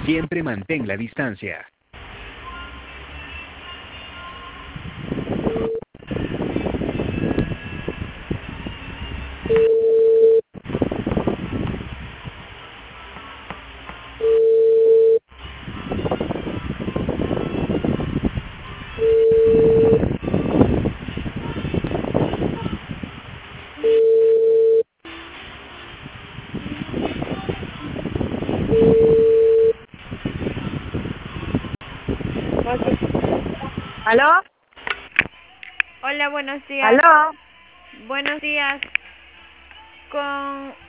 Siempre mantén la distancia. ¿Aló? Hola, buenos días. ¿Aló? Buenos días. Con